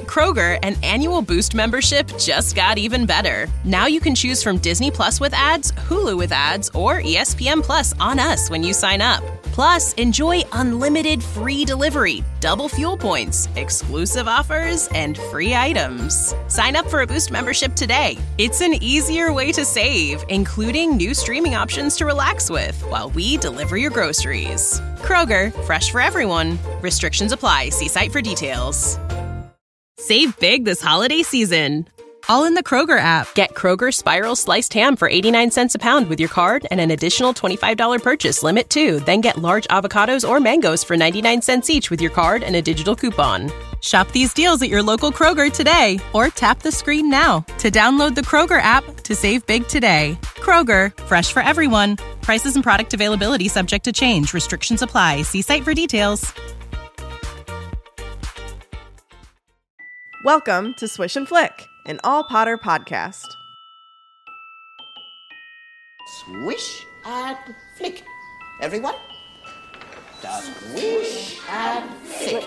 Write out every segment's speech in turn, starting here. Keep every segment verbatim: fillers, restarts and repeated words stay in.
Kroger, an annual Boost membership just got even better. Now you can choose from Disney Plus with ads, Hulu with ads, or E S P N Plus on us when you sign up. Plus, enjoy unlimited free delivery, double fuel points, exclusive offers, and free items. Sign up for a Boost membership today. It's an easier way to save, including new streaming options to relax with while we deliver your groceries. Kroger, fresh for everyone. Restrictions apply. See site for details. Save big this holiday season. All in the Kroger app. Get Kroger Spiral Sliced Ham for eighty-nine cents a pound with your card and an additional twenty-five dollars purchase limit too. Then get large avocados or mangoes for ninety-nine cents each with your card and a digital coupon. Shop these deals at your local Kroger today or tap the screen now to download the Kroger app to save big today. Kroger, fresh for everyone. Prices and product availability subject to change. Restrictions apply. See site for details. Welcome to Swish and Flick, an all Potter podcast. Swish and flick. Everyone? Swish and flick.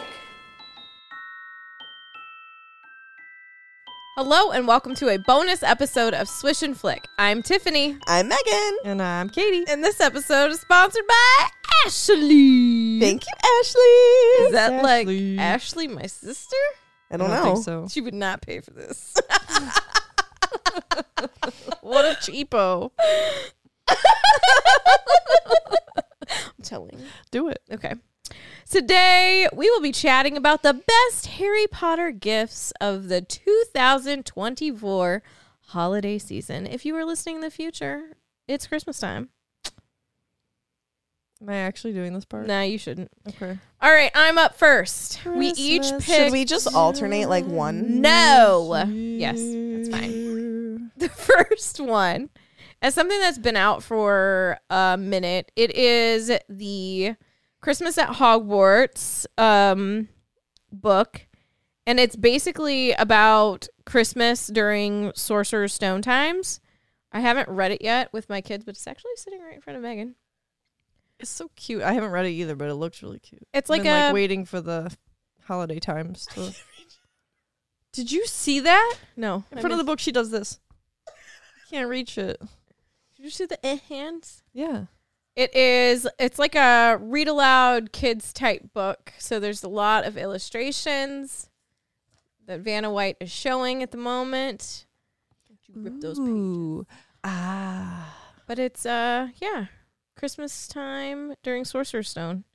Hello and welcome to a bonus episode of Swish and Flick. I'm Tiffany. I'm Megan. And I'm Katie. And this episode is sponsored by Ashley. Thank you, Ashley. Is that Ashley. like Ashley, my sister? I don't, I don't know. think so. She would not pay for this. What a cheapo. I'm telling you. Do it. Okay. Today, we will be chatting about the best Harry Potter gifts of the two thousand twenty-four holiday season. If you are listening in the future, it's Christmas time. Am I actually doing this part? Nah, you shouldn't. Okay. All right, I'm up first. We each Christmas. pick. Should we just alternate like one? No. Yes, that's fine. The first one is something that's been out for a minute. It is the Christmas at Hogwarts um, book, and it's basically about Christmas during Sorcerer's Stone times. I haven't read it yet with my kids, but it's actually sitting right in front of Megan. It's so cute. I haven't read it either, but it looks really cute. It's I've like been, a like waiting for the holiday times. To... Did you see that? No. In front of the book, she does this. Can't reach it. Did you see the eh hands? Yeah. It is, it's like a read aloud kids type book. So there's a lot of illustrations that Vanna White is showing at the moment. Don't you rip those pages. Ooh. Ah. But it's, uh, yeah, Christmas time during Sorcerer's Stone.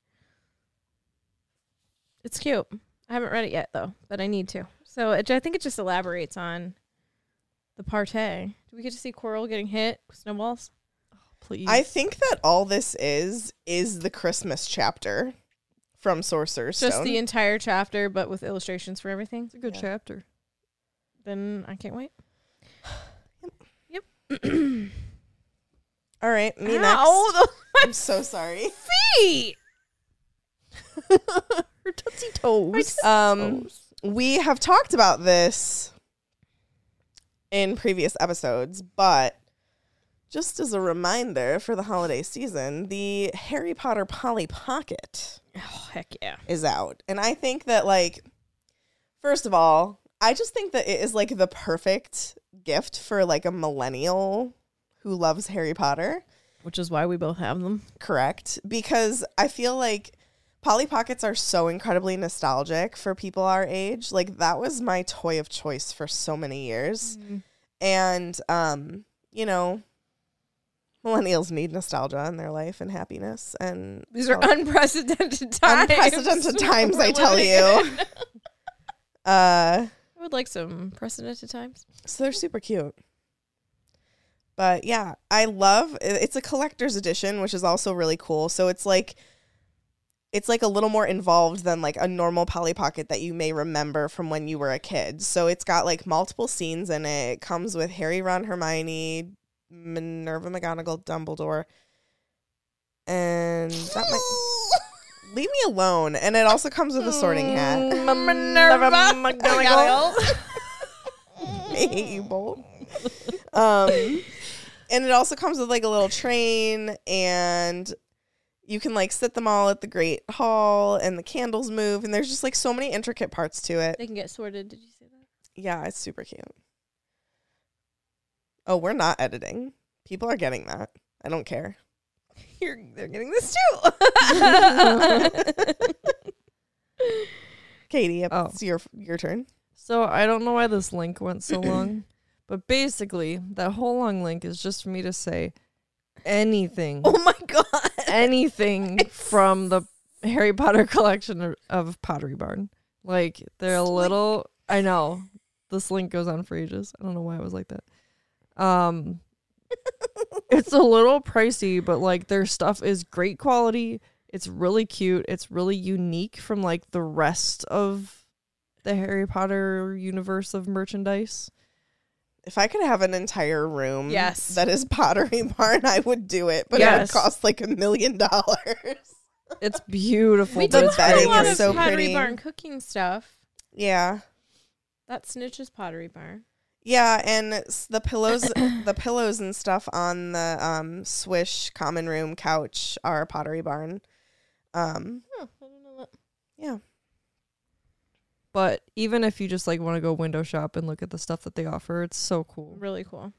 It's cute. I haven't read it yet, though, but I need to. So it, I think it just elaborates on the party. Do we get to see Quirrell getting hit with snowballs? Please. I think that all this is is the Christmas chapter from Sorcerer's Stone. Just the entire chapter, but with illustrations for everything. It's a good Yeah. chapter. Then I can't wait. Yep. Yep. All right, me Ow, next. I'm so sorry. feet. Her tootsie toes. Um, we have talked about this in previous episodes, but just as a reminder for the holiday season, the Harry Potter Polly Pocket Oh, heck yeah. is out. And I think that, like, first of all, I just think that it is, like, the perfect gift for, like, a millennial who loves Harry Potter. Which is why we both have them. Correct. Because I feel like Polly Pockets are so incredibly nostalgic for people our age. Like, that was my toy of choice for so many years. Mm. And, um, you know, millennials need nostalgia in their life and happiness. And These are oh, unprecedented times. unprecedented times, I We're tell living you. in. Uh, I would like some precedented times. so they're super cute. But yeah, I love, it's a collector's edition, which is also really cool. So it's like, it's like a little more involved than like a normal Polly Pocket that you may remember from when you were a kid. So it's got like multiple scenes in it. It comes with Harry, Ron, Hermione, Minerva McGonagall, Dumbledore. And that might leave me alone. And it also comes with a sorting hat. Minerva McGonagall. I hate you both. Um, and it also comes with like a little train, and you can like sit them all at the Great Hall and the candles move. And there's just like so many intricate parts to it. They can get sorted. Did you say that? Yeah, it's super cute. Oh, we're not editing. People are getting that. I don't care. You're, they're getting this too. Katie, Oh. it's your your turn. So I don't know why this link went so long, but basically that whole long link is just for me to say anything, Oh my god. anything from the Harry Potter collection of, of Pottery Barn. Like they're a little. I know this link goes on for ages. I don't know why it was like that. Um, it's a little pricey, but like their stuff is great quality. It's really cute. It's really unique from like the rest of the Harry Potter universe of merchandise. If I could have an entire room Yes. that is Pottery Barn, I would do it. But it Yes. would cost like a million dollars. It's beautiful. We but do it's have have bedding a lot is of so Pottery pretty. Barn cooking stuff. Yeah. That's Snitch's Pottery Barn. Yeah, and s- the pillows the pillows and stuff on the um Swish common room couch are Pottery Barn. Um Huh, I don't know that. yeah. But even if you just like want to go window shop and look at the stuff that they offer, it's so cool. Really cool.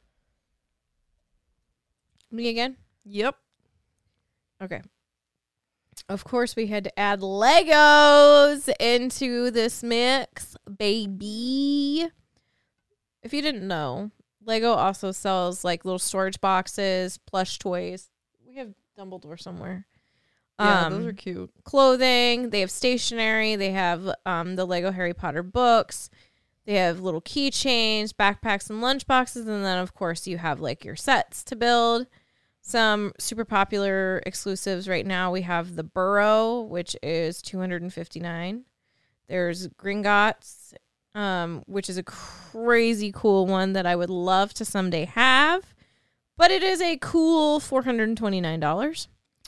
Me again? Yep. Okay. Of course, we had to add Legos into this mix, baby. If you didn't know, Lego also sells like little storage boxes, plush toys. We have Dumbledore somewhere. Yeah, Um, those are cute. clothing. They have stationery. They have um, the Lego Harry Potter books. They have little keychains, backpacks, and lunch boxes. And then, of course, you have like your sets to build. Some super popular exclusives right now. We have the Burrow, which is two hundred fifty-nine. There's Gringotts, um, which is a crazy cool one that I would love to someday have. But it is a cool four hundred twenty-nine dollars.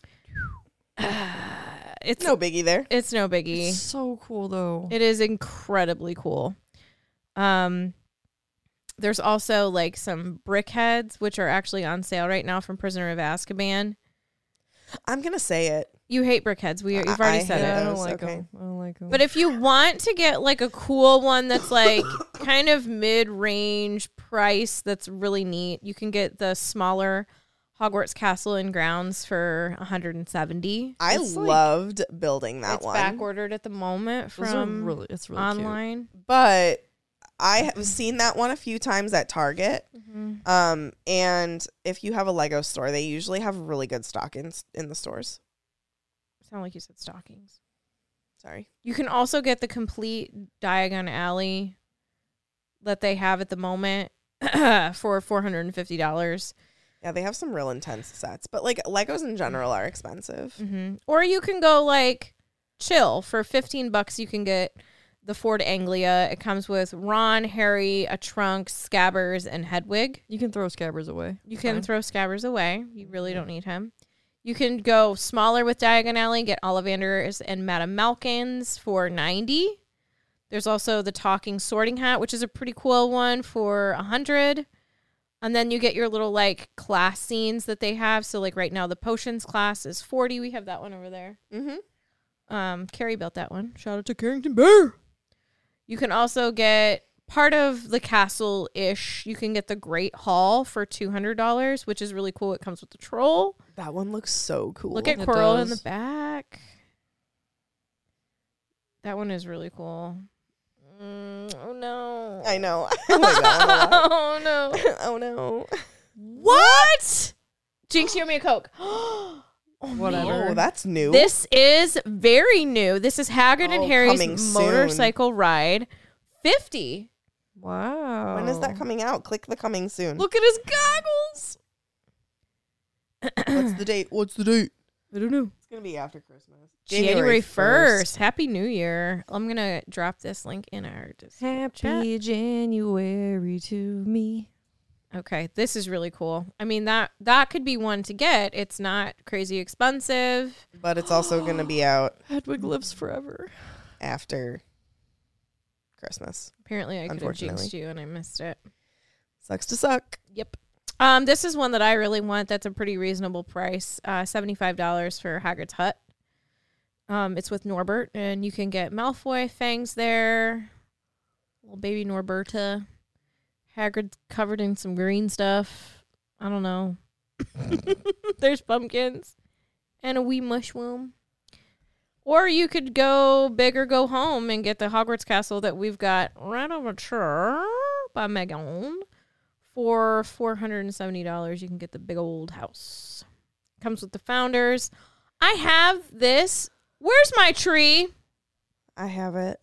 It's No biggie there. it's no biggie. It's so cool though. It is incredibly cool. Um, there's also like some brick heads, which are actually on sale right now from Prisoner of Azkaban. I'm gonna say it. You hate brick heads. We, you've I- already I said hate yeah, I it. don't those, like okay. them. I don't like them. But if you want to get like a cool one that's like kind of mid-range price that's really neat, you can get the smaller Hogwarts Castle and Grounds for one hundred seventy. I It's like- loved building that It's one. back ordered at the moment Those are from really, it's really online. But I have seen that one a few times at Target. Mhm. Um, and if you have a Lego store, they usually have really good stock in, in the stores. Sound like you said stockings. Sorry. You can also get the complete Diagon Alley that they have at the moment for four hundred fifty dollars. Yeah, they have some real intense sets, but like Legos in general are expensive. Mm-hmm. Or you can go like chill for fifteen bucks. You can get the Ford Anglia. It comes with Ron, Harry, a trunk, Scabbers, and Hedwig. cute. You can throw Scabbers away. You It's can fine. throw Scabbers away. You really don't need him. You can go smaller with Diagon Alley, get Ollivanders and Madame Malkins for ninety dollars. There's also the Talking Sorting Hat, which is a pretty cool one for one hundred dollars. And then you get your little like class scenes that they have. So like right now the potions class is forty dollars. We have that one over there. Mm-hmm. Um, Carrie built that one. Shout out to Carrington Bear. You can also get part of the castle-ish. You can get the Great Hall for two hundred dollars, which is really cool. It comes with the troll. That one looks so cool. Look at It Coral in the does. back. That one is really cool. Mm, oh no. I know. Oh my god. Oh no. Oh no. What? Jinx, you owe me a Coke. Oh, Whatever. Oh, that's new. This is very new. This is Hagrid Oh, and Harry's coming soon. motorcycle ride. fifty. Wow. When is that coming out? Click the coming soon. Look at his goggles. What's the date? What's the date? I don't know. It's gonna be after Christmas. January first. Happy New Year. I'm going to drop this link in our Discord chat. Happy January to me. Okay, this is really cool. I mean, that that could be one to get. It's not crazy expensive. But it's also gonna be out Hedwig lives forever. after Christmas. Apparently, I could have Unfortunately. jinxed you and I missed it. Sucks to suck. Yep. Um, this is one that I really want. That's a pretty reasonable price. Uh, seventy-five dollars for Hagrid's Hut. Um, it's with Norbert, and you can get Malfoy fangs there. Little baby Norberta. Hagrid covered in some green stuff. I don't know. There's pumpkins and a wee mushroom. Or you could go big or go home and get the Hogwarts castle that we've got right over here by Megan. For four hundred seventy dollars, you can get the big old house. Comes with the founders. I have this. Where's my tree? I have it.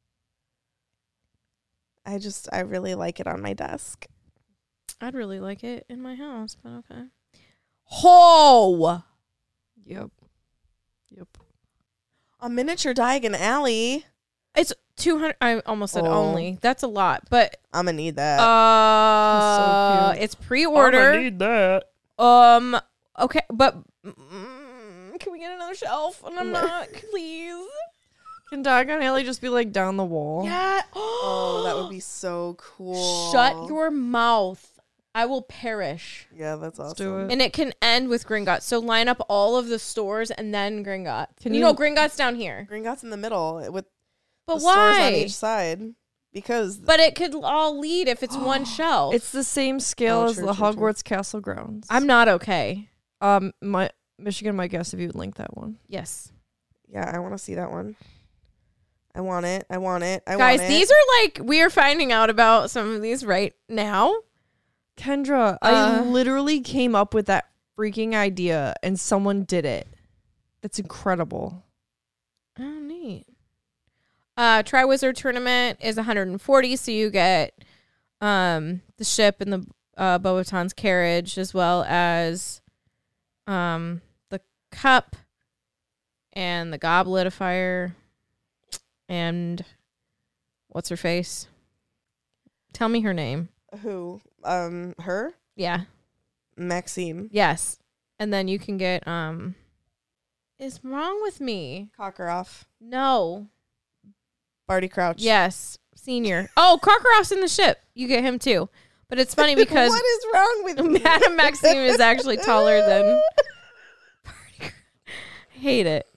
I just, I really like it on my desk. I'd really like it in my house, but okay. Ho! Yep. Yep. A miniature Diagon Alley. It's two hundred. I almost said Oh. only. That's a lot, but I'm gonna need that. uh, so cute. it's pre-order. need that. Um. Okay, but mm, can we get another shelf? And I'm not, please. Can Diagon Alley just be like down the wall? Yeah. Oh, that would be so cool. Shut your mouth. I will perish. Yeah, that's awesome. Let's do it. And it can end with Gringotts. So line up all of the stores and then Gringotts. Can you you- know Gringotts down here? Gringotts in the middle with But the stores on why? each side because But it could all lead if it's one shelf. It's the same scale Oh, as true, the true, true. Hogwarts Castle grounds. I'm not okay. um my Michigan might guess if you would link that one. Yes. yeah, I want to see that one. I want it. I want it. I Guys, want it. these are like, we are finding out about some of these right now. Kendra, I Uh, literally came up with that freaking idea and someone did it. That's incredible. Oh, neat. Uh, Triwizard Tournament is one hundred forty, so you get um the ship and the uh, Bobaton's carriage, as well as um the cup and the goblet of fire and what's her face? Tell me her name. Who? Um, her? Yeah. Maxime. Yes. And then you can get um. Is wrong with me? Cockroff. No. Barty Crouch. Yes, senior. Oh, Karkaroff's in the ship. You get him too. But it's funny because what is wrong with me? Madame Maxime is actually taller than. I hate it.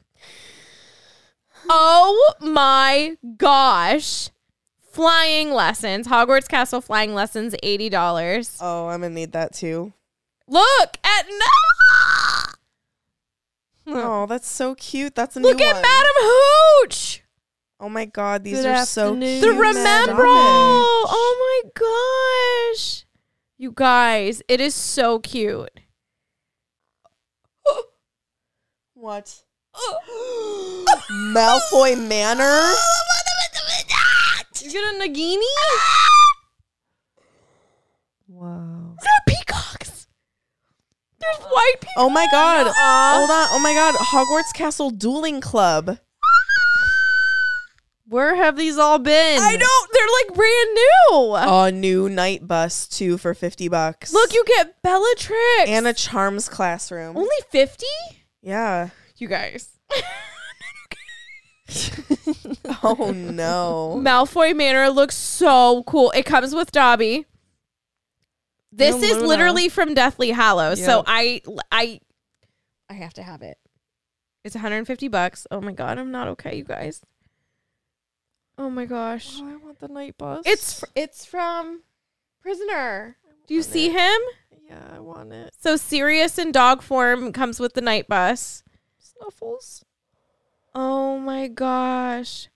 Oh my gosh. Flying lessons. Hogwarts Castle flying lessons, eighty dollars. Oh, I'm gonna need that too. Look at no. Oh, that's so cute. That's a Look new at one. Madame Hooch. Oh my god, these Good are so afternoon, cute. The Madame Remembrall. Hooch. Oh my gosh. You guys, it is so cute. What? Malfoy Manor? You get a Nagini? Wow. There are peacocks. There's white peacocks. Oh my god. Hold on. Oh my god. Hogwarts Castle Dueling Club. Where have these all been? I know. They're like brand new. A new night bus, two for fifty bucks. Look, you get Bellatrix. and a charms classroom. Only fifty? Yeah. You guys. Oh no. Malfoy Manor looks so cool. It comes with Dobby. This And is Luna. literally from Deathly Hallows. So Yep. I I I have to have it. It's one hundred fifty bucks. Oh my god, I'm not okay, you guys. Oh my gosh. Oh, I want the night bus. It's fr- it's from Prisoner. Do you see him? Yeah, I want it. So Sirius in dog form comes with the night bus. Snuffles. Oh my gosh.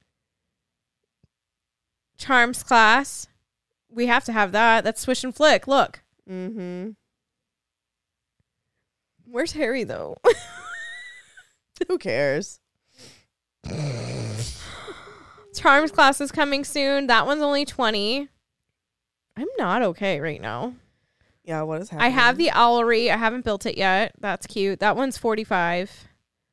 Charms class. We have to have that. That's Swish and Flick. Look. Mm-hmm. Where's Harry though? Who cares? Charms class is coming soon. That one's only twenty. I'm not okay right now. Yeah, what is happening? I have the Owlery. I haven't built it yet. That's cute. That one's forty-five.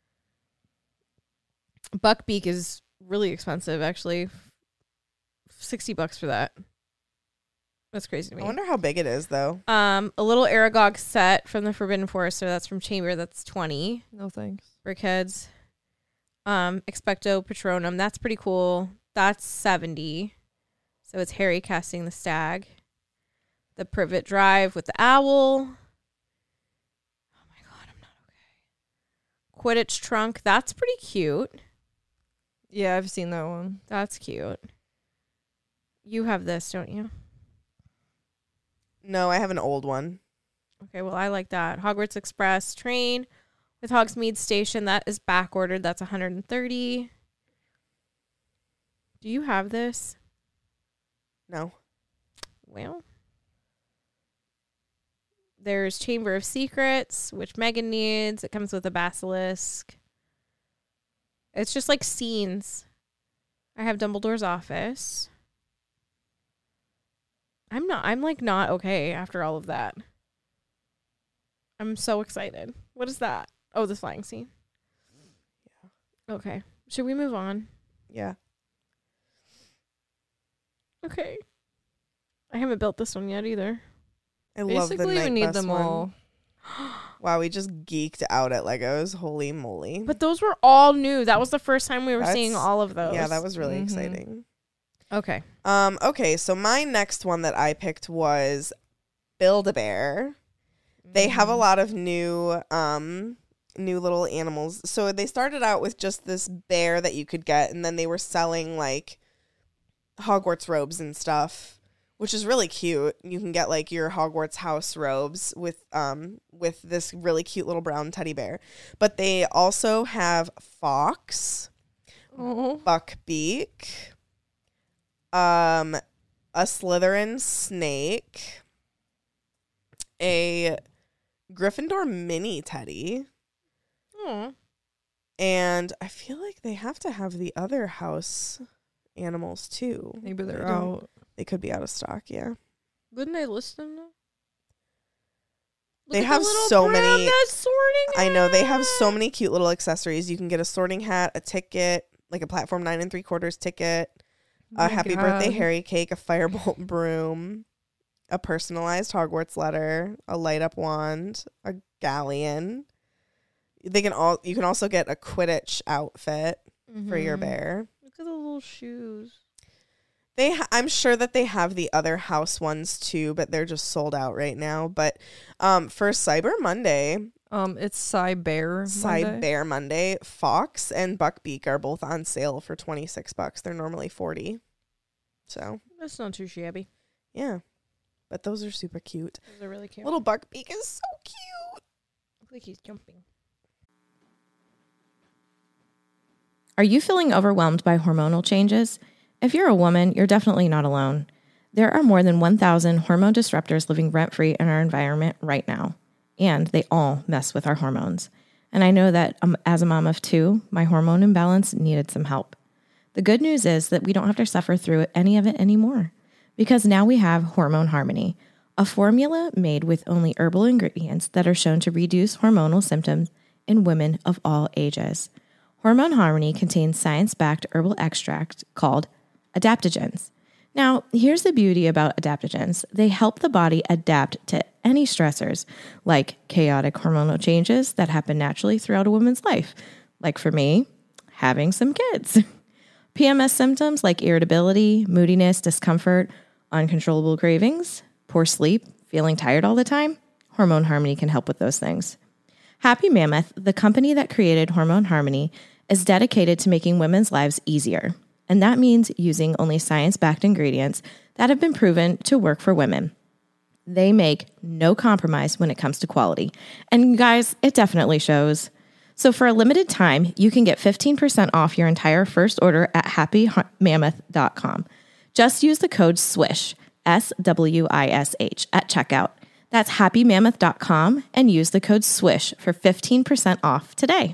Buckbeak is really expensive, actually. sixty bucks for that. That's crazy to me. I wonder how big it is though. Um, a little Aragog set from the Forbidden Forest. So that's from Chamber. That's twenty. No thanks. Brickheads. Um, Expecto Patronum. That's pretty cool. That's seventy. So it's Harry casting the stag. the privet drive with the owl. Oh my God, I'm not okay. Quidditch trunk. That's pretty cute. Yeah, I've seen that one. That's cute. You have this, don't you? No, I have an old one. Okay, well, I like that. Hogwarts Express train with Hogsmeade Station. That is back ordered. That's one hundred thirty. Do you have this? No. Well, there's Chamber of Secrets, which Megan needs. It comes with a basilisk. It's just like scenes. I have Dumbledore's office. I'm not, I'm like not okay after all of that. I'm so excited. What is that? Oh, the flying scene. Yeah. Okay. Should we move on? Yeah. Okay. I haven't built this one yet either. I love the Basically, night we need bus them one. all. Wow, we just geeked out at Legos. Holy moly. But those were all new. That was the first time we were That's- seeing all of those. Yeah, that was really Mhm. exciting. Okay. Um, okay, so my next one that I picked was Build-A-Bear. They have a lot of new um new little animals. So they started out with just this bear that you could get, and then they were selling like Hogwarts robes and stuff, which is really cute. You can get like your Hogwarts house robes with um with this really cute little brown teddy bear. But they also have Fox, Oh. Buckbeak, um, a Slytherin snake, a Gryffindor mini teddy, Oh. and I feel like they have to have the other house animals too. Maybe they're They don't- out. They could be out of stock, yeah. Wouldn't they list them though? Look They at the have little so brown many- nut sorting I know they have so hat. many cute little accessories. You can get a sorting hat, a ticket, like a platform nine and three quarters ticket, Oh a my happy birthday God. Harry cake, a firebolt broom, a personalized Hogwarts letter, a light up wand, a galleon. They can all you can also get a Quidditch outfit for your Mhm. bear. Look at the little shoes. They ha- I'm sure that they have the other house ones too, but they're just sold out right now. But um for Cyber Monday, Um, it's Cy Bear. Side Monday. Bear Monday, Fox and Buckbeak are both on sale for twenty-six bucks. They're normally forty. So, That's not too shabby. yeah. But those are super cute. Those are really cute. Little Buckbeak is so cute. Look like he's jumping. Are you feeling overwhelmed by hormonal changes? If you're a woman, you're definitely not alone. There are more than one thousand hormone disruptors living rent-free in our environment right now, and they all mess with our hormones. And I know that um, as a mom of two, my hormone imbalance needed some help. The good news is that we don't have to suffer through any of it anymore, because now we have Hormone Harmony, a formula made with only herbal ingredients that are shown to reduce hormonal symptoms in women of all ages. Hormone Harmony contains science-backed herbal extract called adaptogens. Now, here's the beauty about adaptogens. They help the body adapt to any stressors, like chaotic hormonal changes that happen naturally throughout a woman's life, like for me, having some kids. P M S symptoms like irritability, moodiness, discomfort, uncontrollable cravings, poor sleep, feeling tired all the time. Hormone Harmony can help with those things. Happy Mammoth, the company that created Hormone Harmony, is dedicated to making women's lives easier. And that means using only science-backed ingredients that have been proven to work for women. They make no compromise when it comes to quality. And guys, it definitely shows. So for a limited time, you can get fifteen percent off your entire first order at happy mammoth dot com. Just use the code SWISH, S W I S H, at checkout. That's happy mammoth dot com and use the code SWISH for fifteen percent off today.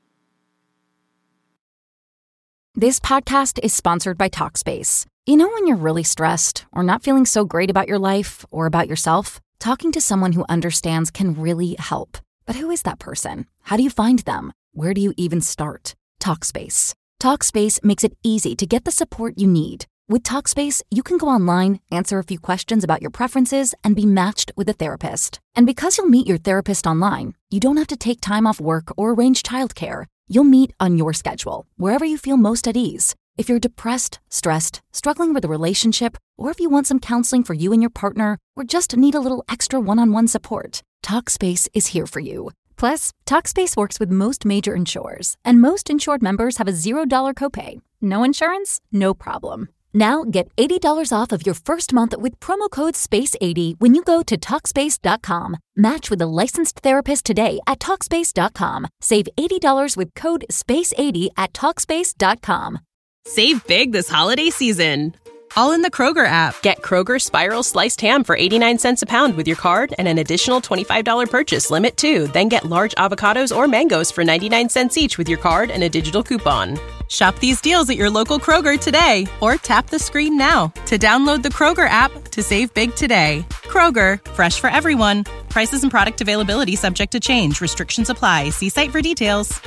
This podcast is sponsored by Talkspace. You know when you're really stressed or not feeling so great about your life or about yourself? Talking to someone who understands can really help. But who is that person? How do you find them? Where do you even start? Talkspace. Talkspace makes it easy to get the support you need. With Talkspace, you can go online, answer a few questions about your preferences, and be matched with a therapist. And because you'll meet your therapist online, you don't have to take time off work or arrange childcare. You'll meet on your schedule, wherever you feel most at ease. If you're depressed, stressed, struggling with a relationship, or if you want some counseling for you and your partner, or just need a little extra one-on-one support, Talkspace is here for you. Plus, Talkspace works with most major insurers, and most insured members have a zero dollar copay. No insurance? No problem. Now get eighty dollars off of your first month with promo code space eighty when you go to Talkspace dot com. Match with a licensed therapist today at Talkspace dot com. Save eighty dollars with code space eighty at Talkspace dot com. Save big this holiday season. All in the Kroger app. Get Kroger Spiral Sliced Ham for eighty-nine cents a pound with your card and an additional twenty-five dollars purchase limit too. Then get large avocados or mangoes for ninety-nine cents each with your card and a digital coupon. Shop these deals at your local Kroger today or tap the screen now to download the Kroger app to save big today. Kroger, fresh for everyone. Prices and product availability subject to change. Restrictions apply. See site for details.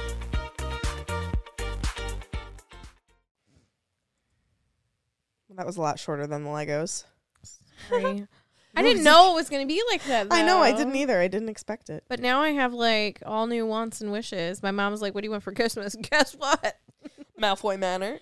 That was a lot shorter than the Legos. Sorry. I didn't know it was going to be like that, though. I know, I didn't either. I didn't expect it. But now I have, like, all new wants and wishes. My mom's like, what do you want for Christmas? Guess what? Malfoy Manor.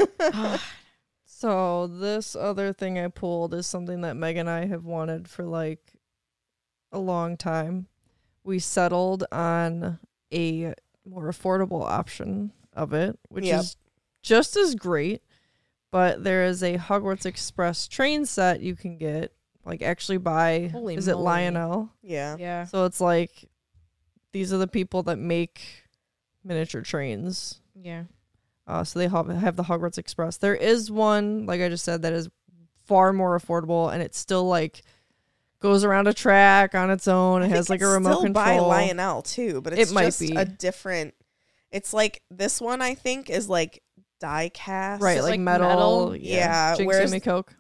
So this other thing I pulled is something that Meg and I have wanted for like a long time. We settled on a more affordable option of it, which Yep. is just as great. But there is a Hogwarts Express train set you can get, like actually buy. Holy is it moly. Lionel? Yeah. Yeah. So it's like these are the people that make miniature trains. Yeah. Uh, so they have, have the Hogwarts Express. There is one, like I just said, that is far more affordable, and it still like goes around a track on its own. It I has think like a it's remote still control. by Lionel too, but it's It might just be. a different. It's like this one. I think is like die cast, Right, It's like, like metal. metal. Yeah, Jinx, whereas- Amy Coke.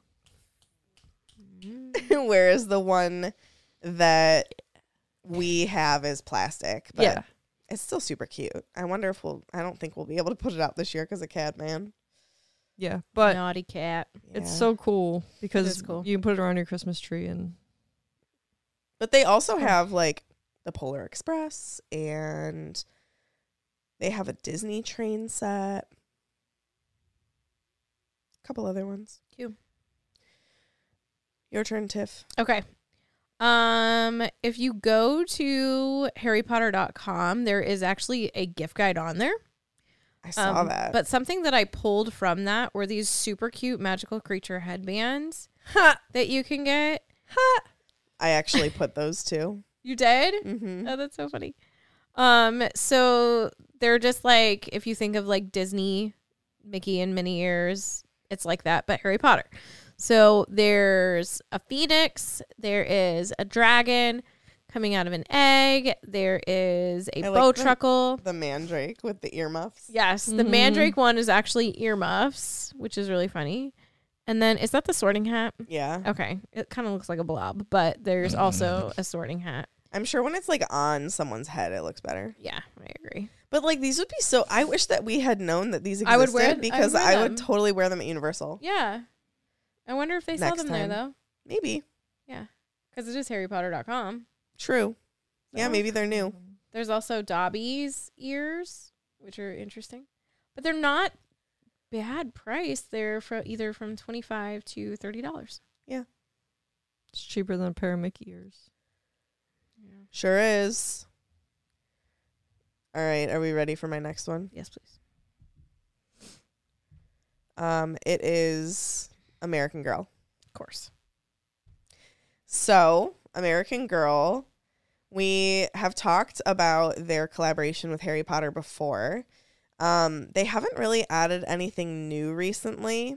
whereas the one that we have is plastic. But Yeah. it's still super cute. I wonder if we'll. I don't think we'll be able to put it out this year because of Cadman. Yeah, but Naughty cat. it's Yeah. so cool because is cool. you can put it around your Christmas tree and But they also have like the Polar Express, and they have a Disney train set. A couple other ones. Cute. Your turn, Tiff. Okay. Um, if you go to harry potter dot com, there is actually a gift guide on there. I saw Um, that. But something that I pulled from that were these super cute magical creature headbands that you can get. I actually put those two. You did? Mm-hmm. Oh, that's so funny. Um, so they're just like, if you think of like Disney, Mickey and Minnie ears, it's like that, but Harry Potter. So there's a phoenix, there is a dragon coming out of an egg, there is a I bow like the- truckle. The Mandrake with the earmuffs. Yes, the Mhm. Mandrake one is actually earmuffs, which is really funny. And then is that the sorting hat? Yeah. Okay, it kind of looks like a blob, but there's also a sorting hat. I'm sure when it's like on someone's head, it looks better. Yeah, I agree. But like these would be so. I wish that we had known that these existed I would wear- I would because wear I would them. totally wear them at Universal. Yeah. I wonder if they sell Next them there, time. though. Maybe. Because it is harry potter dot com. True. Yeah, So- maybe they're new. There's also Dobby's ears, which are interesting. But they're not bad price. They're from either from twenty-five dollars to thirty dollars. it's cheaper than a pair of Mickey ears. Sure is. All right, are we ready for my next one? Yes, please. Um, it is American Girl. Of course. So, American Girl, we have talked about their collaboration with Harry Potter before. Um, they haven't really added anything new recently,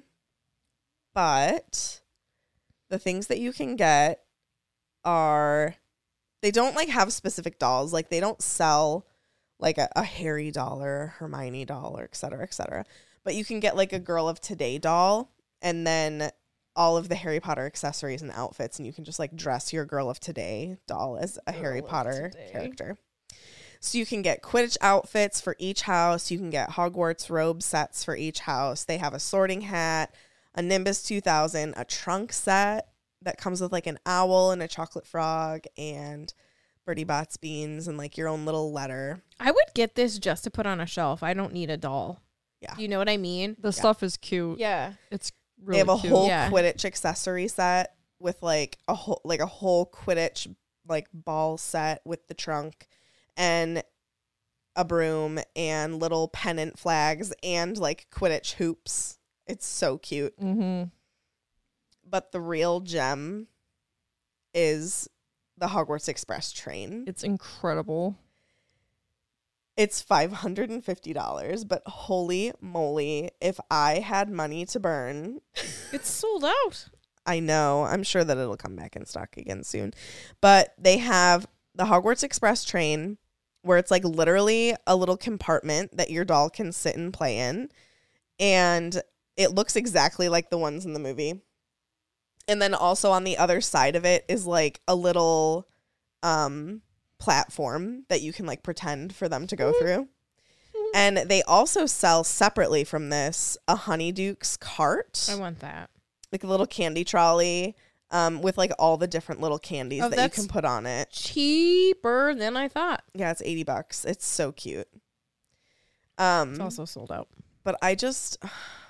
but the things that you can get are, they don't like have specific dolls. Like they don't sell like a, a Harry doll or a Hermione doll or et cetera, et cetera. But you can get like a Girl of Today doll and then all of the Harry Potter accessories and outfits, and you can just like dress your Girl of Today doll as a Girl Harry of Potter Today. character. So you can get Quidditch outfits for each house. You can get Hogwarts robe sets for each house. They have a sorting hat, a Nimbus two thousand, a trunk set that comes with like an owl and a chocolate frog and Bertie Bott's beans and like your own little letter. I would get this just to put on a shelf. I don't need a doll. Yeah. Do you know what I mean? The stuff is cute. Yeah. It's They really have a cute. whole Yeah. Quidditch accessory set with like a whole like a whole Quidditch like ball set with the trunk and a broom and little pennant flags and like Quidditch hoops. It's so cute. Mm-hmm. But the real gem is the Hogwarts Express train. It's incredible. It's five hundred fifty dollars, but holy moly, if I had money to burn, It's sold out. I know, I'm sure that it'll come back in stock again soon. But they have the Hogwarts Express train where it's like literally a little compartment that your doll can sit and play in. And it looks exactly like the ones in the movie. And then also on the other side of it is like a little um platform that you can like pretend for them to go through. And they also sell separately from this a Honeydukes cart, I want that. like a little candy trolley um with like all the different little candies Oh, that you that's- can put on it. Cheaper than I thought. Yeah, it's eighty bucks. It's so cute. Um It's also sold out. but I just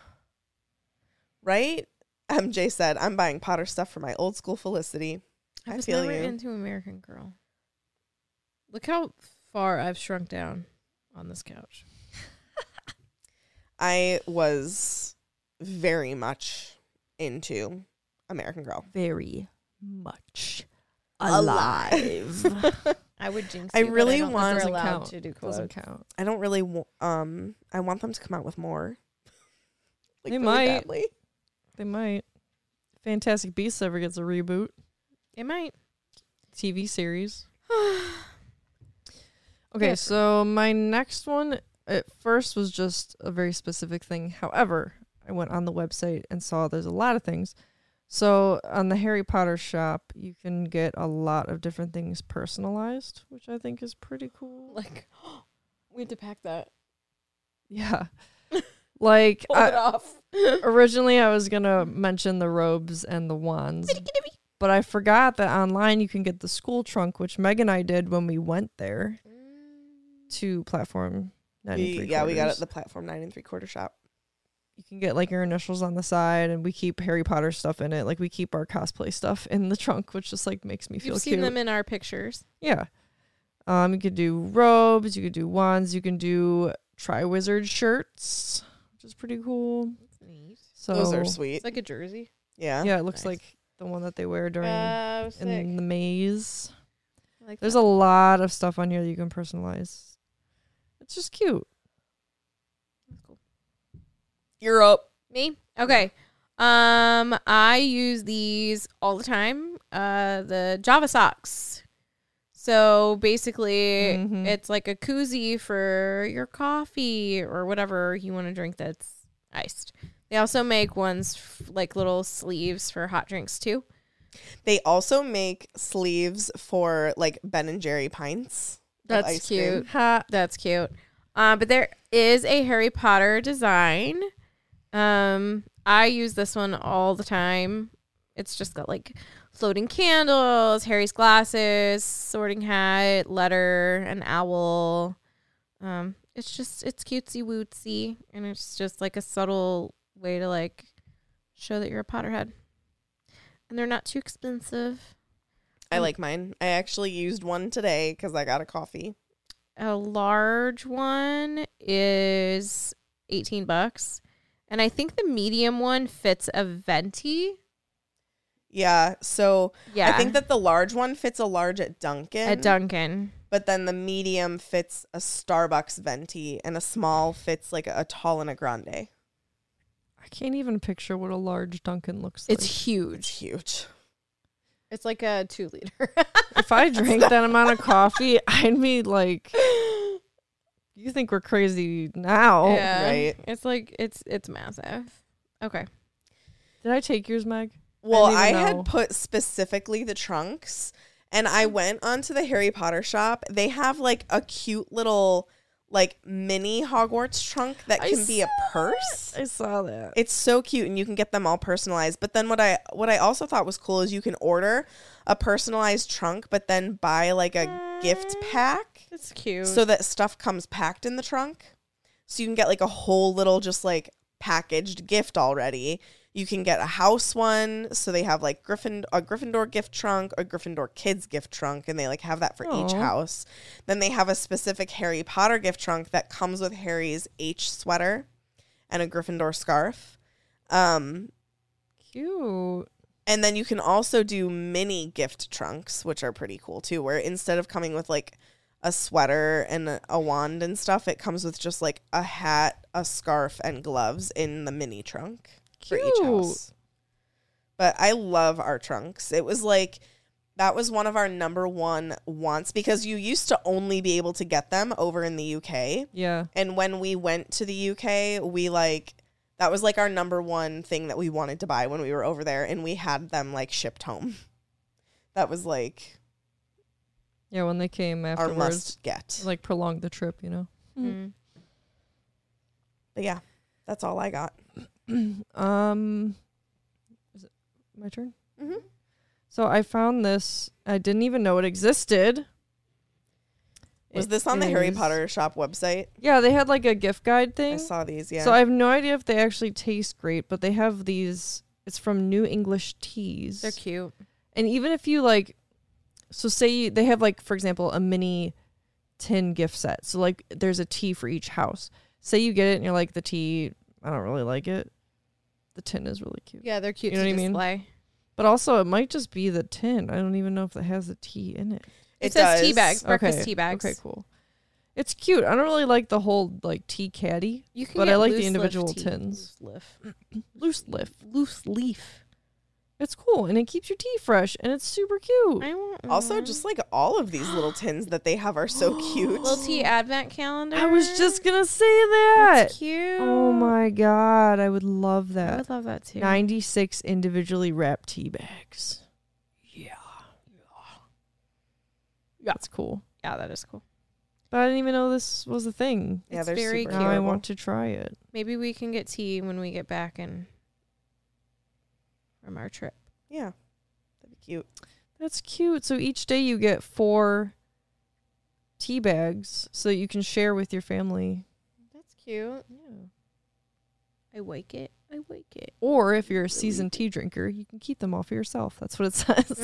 right? M J said, I'm buying Potter stuff for my old school Felicity. I I was feel never you. into American Girl. Look how far I've shrunk down on this couch. I was very much into American Girl. Very much Alive. I would jinx I you, but really don't think want- we're Doesn't allowed count. to do Doesn't quotes. count. I don't really wa- um I want them to come out with more. They really might. badly. They might. Fantastic Beasts ever gets a reboot. It might. T V series. Okay, Yeah. so my next one at first was just a very specific thing. However, I went on the website and saw there's a lot of things. So on the Harry Potter shop, you can get a lot of different things personalized, which I think is pretty cool. Like, we had to pack that. Yeah. Like Pull it I, off. originally I was going to mention the robes and the wands. But I forgot that online you can get the school trunk, which Meg and I did when we went there to platform nine and We, three yeah, we got it quarters. at the platform nine and three quarter shop. You can get like your initials on the side, and we keep Harry Potter stuff in it. Like we keep our cosplay stuff in the trunk, which just like makes me feel You've cute. seen them in our pictures. Yeah. Um, you could do robes, you could do wands, you can do Triwizard shirts, which is pretty cool. That's neat. So Those are sweet. It's like a jersey. yeah. yeah, it looks Nice. like the one that they wear during Oh, sick. in the maze. I like There's that. a lot of stuff on here that you can personalize. It's just cute. That's cool. You're up. Me? Okay. Um, I use these all the time. Uh, the Java socks. So basically, Mhm. it's like a koozie for your coffee or whatever you want to drink that's iced. They also make ones f- like little sleeves for hot drinks too. They also make sleeves for like Ben and Jerry pints. of That's ice cream. cute. Ha, that's cute. Um, but there is a Harry Potter design. Um, I use this one all the time. It's just got like floating candles, Harry's glasses, sorting hat, letter, an owl. Um, it's just it's cutesy wootsy, and it's just like a subtle way to like show that you're a Potterhead. And they're not too expensive. I like mine. I actually used one today because I got a coffee. A large one is eighteen bucks. And I think the medium one fits a venti. Yeah. So Yeah. I think that the large one fits a large at Dunkin'. at Dunkin'. But then the medium fits a Starbucks venti and a small fits like a, a tall and a grande. I can't even picture what a large Dunkin' looks It's like. It's huge. huge. It's like a two liter. If I drank that amount of coffee, I'd be like, you think we're crazy now. Yeah. right. It's like it's it's massive. Okay. Did I take yours, Meg? Well, didn't I, even know. had put specifically the trunks, and I went onto the Harry Potter shop. They have like a cute little like mini Hogwarts trunk that I can be a saw purse. I saw that. It's so cute, and you can get them all personalized. But then what I what I also thought was cool is you can order a personalized trunk, but then buy like a gift pack It's cute. so that stuff comes packed in the trunk. So you can get like a whole little just like packaged gift already. You can get a house one. So they have like Griffin a Gryffindor gift trunk, a Gryffindor kids gift trunk, and they like have that for each Aw. house. Then they have a specific Harry Potter gift trunk that comes with Harry's H sweater and a Gryffindor scarf. Um, Cute. and then you can also do mini gift trunks, which are pretty cool too, where instead of coming with like a sweater and a, a wand and stuff, it comes with just like a hat, a scarf, and gloves in the mini trunk for each Cute. house. But I love our trunks. It was like, that was one of our number one wants because you used to only be able to get them over in the U K. Yeah. And when we went to the U K, we like, that was like our number one thing that we wanted to buy when we were over there. And we had them like shipped home. That was like Yeah, when they came our afterwards, must get. like prolonged the trip, you know. Mm. But yeah, that's all I got. Um, is it my turn? Mm-hmm. So I found this. I didn't even know it existed. Was It this on the Harry is- Potter shop website? Yeah, they had like a gift guide I thing. saw these, yeah. So I have no idea if they actually taste great, but they have these. It's from New English Teas. They're cute. And even if you like, so say you, they have like, for example, a mini tin gift set. So like there's a tea for each house. Say you get it and you're like, the tea, I don't really like it. The tin is really cute. Yeah, they're cute You know to what I mean? display. But also it might just be the tin. I don't even know if it has the tea in it. It, It says tea does. bags, breakfast okay. tea bags. Okay, cool. It's cute. I don't really like the whole like tea caddy, You can but get I like loose the individual leaf tea. tins. Loose leaf. Loose leaf. Loose leaf. It's cool and it keeps your tea fresh and it's super cute. I want Also, one. just like all of these little tins that they have are so cute. little tea advent calendar. I was just gonna say that. That's cute. Oh my god, I would love I that. would love that too. ninety-six individually wrapped tea bags. Yeah. Yeah. That's cool. Yeah, that is cool. But I didn't even know this was a thing. Yeah, It's they're very super Now I adorable. want to try it. Maybe we can get tea when we get back and from our trip. Yeah, that'd be cute. That's cute. So each day you get four tea bags so that you can share with your family. That's cute. Yeah. I like it. I like it. Or if you're a seasoned tea drinker, you can keep them all for yourself. That's what it says.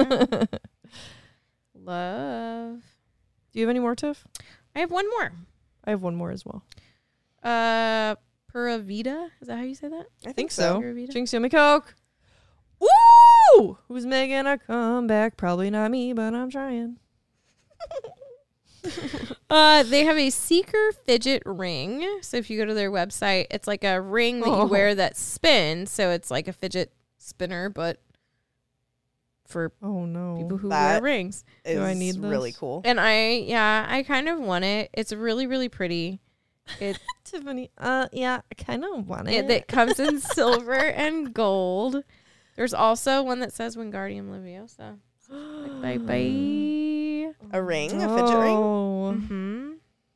Love. Do you have any more, Tiff? I have one more. I have one more as well. Uh, Pura Vida. Is that how you say that? I think so. Pura Vida. Jinx, yummy Coke. Woo! Who's making a comeback? Probably not me, but I'm trying. Uh, they have a Seeker fidget ring. So if you go to their website, it's like a ring that Oh. you wear that spins. So it's like a fidget spinner, but for Oh no. people who That- wear rings. Is I need really this? cool. And I, yeah, I kind of want it. It's really, really pretty. It Tiffany, uh, yeah, I kind of want it. it, it comes in silver and gold. There's also one that says Wingardium Leviosa. Bye bye. A ring, a fidget ring. Oh. Mm-hmm.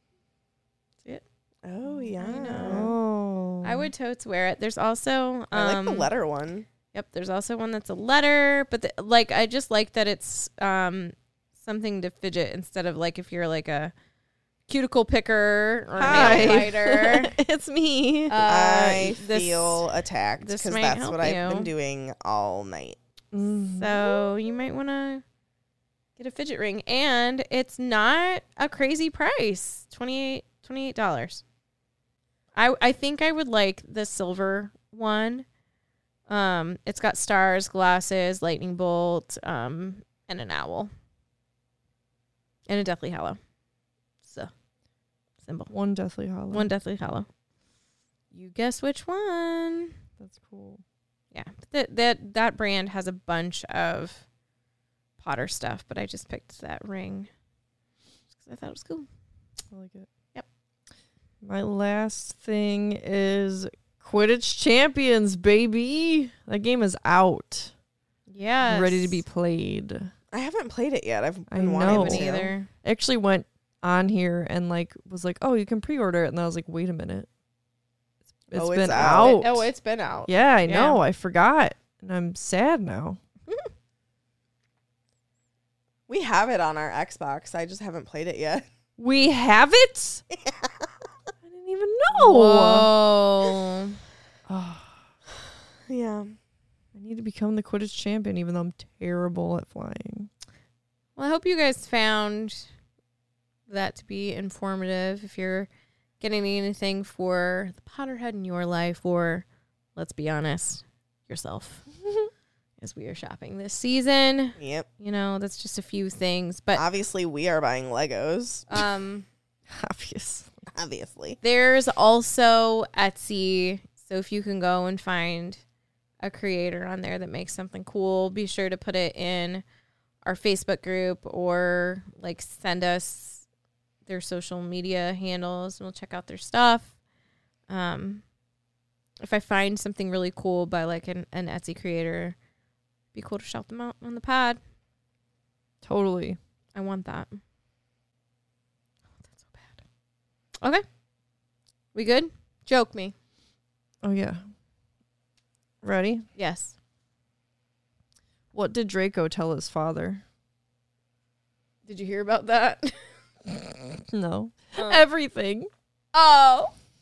Oh yeah. I know. Oh. I would totes wear it. There's also um, I like the letter one. Yep, there's also one that's a letter, but the, like I just like that it's um something to fidget instead of like if you're like a cuticle picker or a Hi. nail biter. It's me. Uh, I this- feel attacked this because might that's help what I've you. been doing all night. Mm. So you might want to get a fidget ring, and it's not a crazy price twenty-eight dollars. I I think I would like the silver one. Um, it's got stars, glasses, lightning bolt, um, and an owl, and a Deathly Hallow. So symbol. One Deathly Hollow. One Deathly Hallow. You guess which one? That's cool. Yeah, that that that brand has a bunch of Potter stuff, but I just picked that ring because I thought it was cool. I like it. Yep. My last thing is Quidditch Champions, baby. That game is out. Yeah, Ready to be played. I haven't played it yet. I've I been know. wanting to. either. I actually went on here and like was like, oh, you can pre-order it. And then I was like, wait a minute. It's, it's Oh, it's been out. out. Oh, it's been out. Yeah, I Yeah. know. I forgot. And I'm sad now. We have it on our Xbox. I just haven't played it yet. We have it? I didn't even Whoa. Oh, Yeah. I need to become the Quidditch champion, even though I'm terrible at flying. Well, I hope you guys found that to be informative. If you're getting anything for the Potterhead in your life, or let's be honest, yourself, as we are shopping this season. Yep. You know, that's just a few things. But Obviously, we are buying Legos. um, Obvious. Obviously. there's also Etsy. So if you can go and find a creator on there that makes something cool, be sure to put it in our Facebook group or like send us their social media handles and we'll check out their stuff. Um, if I find something really cool by like an, an Etsy creator, it'd be cool to shout them out on the pod. Totally. I want that. Oh, that's so bad. Okay. We good? Joke me. Oh, yeah. Ready? Yes. What did Draco tell his father? Did you hear about that? No. Oh. Everything. Oh.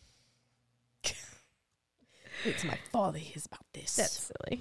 Wait till my father hears about this. That's silly.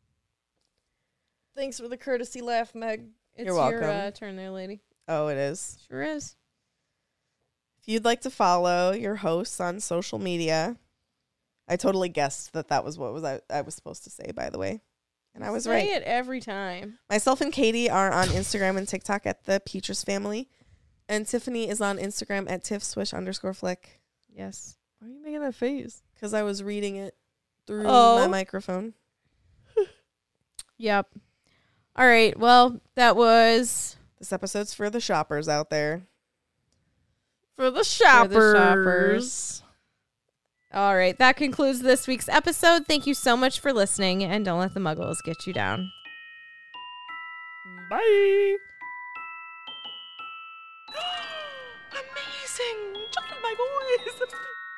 Thanks for the courtesy laugh, Meg. It's You're your welcome. uh, turn there, lady. Oh, it is. Sure is. If you'd like to follow your hosts on social media, I totally guessed that that was what was I, I was supposed to say, by the way. And I was Say right. it every time. Myself and Katie are on Instagram and TikTok at the Peaches Family. And Tiffany is on Instagram at tiffswish underscore flick. Yes. Why are you making that face? Because I was reading it through Oh. my microphone. Yep. All right. Well, that was This episode's for the shoppers out there. For the shoppers. shoppers. all right. That concludes this week's episode. Thank you so much for listening, and don't let the muggles get you down. Bye. Amazing! Just my voice!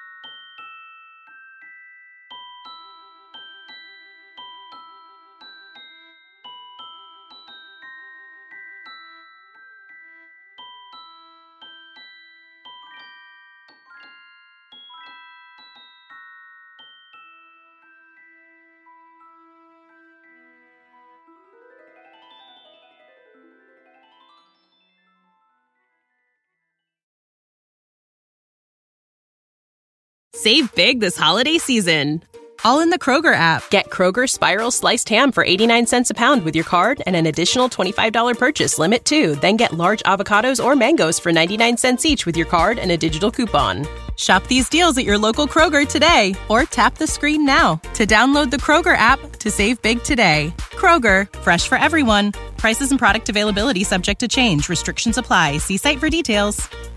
Save big this holiday season, all in the Kroger app. Get Kroger Spiral Sliced Ham for eighty-nine cents a pound with your card and an additional twenty-five dollars purchase limit, too. Then get large avocados or mangoes for ninety-nine cents each with your card and a digital coupon. Shop these deals at your local Kroger today, or tap the screen now to download the Kroger app to save big today. Kroger, fresh for everyone. Prices and product availability subject to change. Restrictions apply. See site for details.